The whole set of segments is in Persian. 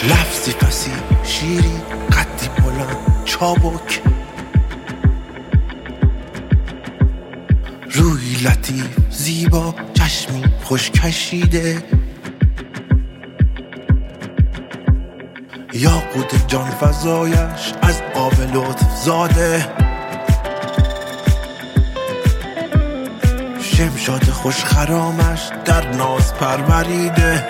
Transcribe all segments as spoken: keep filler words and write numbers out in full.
لفظی فسی شیری قدی بلند چابک، روی لطیف زیبا چشمی خوش کشیده، یاقوت جان فزایش از آب لطف زاده، شمشاد خوش خرامش در ناز پروریده،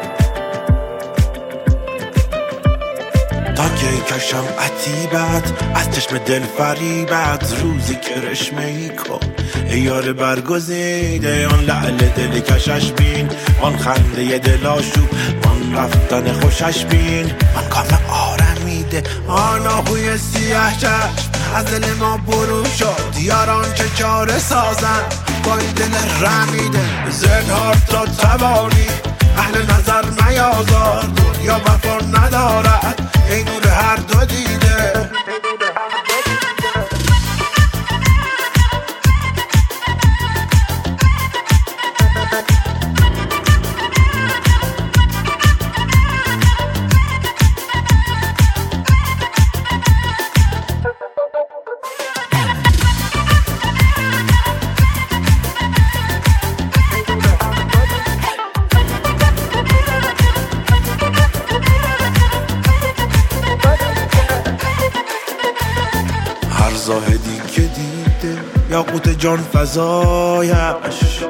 تا که کشم عتیبت از چشم دل فریبت، روزی کرشمه ای کن ای یار برگزیده، آن لعل دل کشش بین، آن خنده دل آشوب، آن رفتن خوشش بین، آن کام آرمیده، آن آهوی سیاه چشم از دل ما برو شد، یاران چه چاره سازن با این دل رمیده، زنهار تا توانی اهل نظر نیازار، دنیا وفا ندارد ای نور هر دو دیده. هر زاهدی که دیده یاقوت جان فزایش،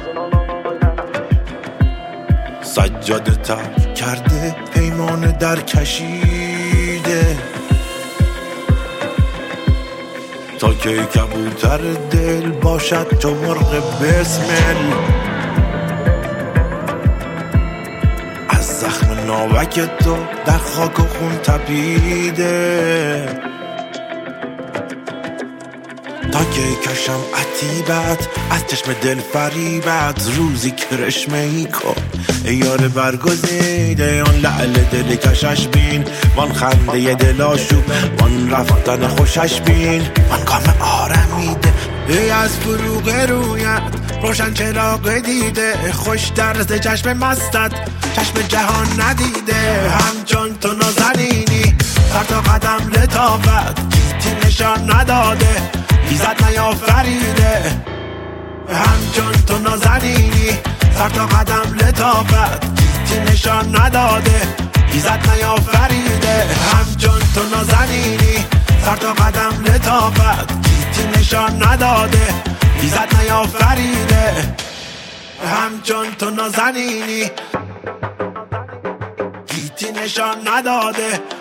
سجاده تر کرده پیمان در کشیده، تا که کبوتر دل باشد چو مرغ بسمل، از زخم ناوک تو در خاک و خون تپیده، تا که کشم عتیبت از چشم دل فریبت، روزی کرشمه ای کن ای یار برگزیده، آن لعل دل کشش بین، وان خنده دل آشوب، وان رفتن خوشش بین، وان کام آرمیده، ای از فروغ رویت روشن چراغ دیده، خوش درز چشم مستت چشم جهان ندیده، همچون تو نازنینی سر تا قدم لطافت، چیزی نشان نداده ایزد نیافریده، همچون تو نازنینی سر تا قدم لطافت، چیزی نشان نداده ایزد نیافریده، همچون تو نازنینی سر تا قدم لطافت، چیزی نشان نداده ایزد نیافریده، همچون تو نازنینی چیزی نشان نداده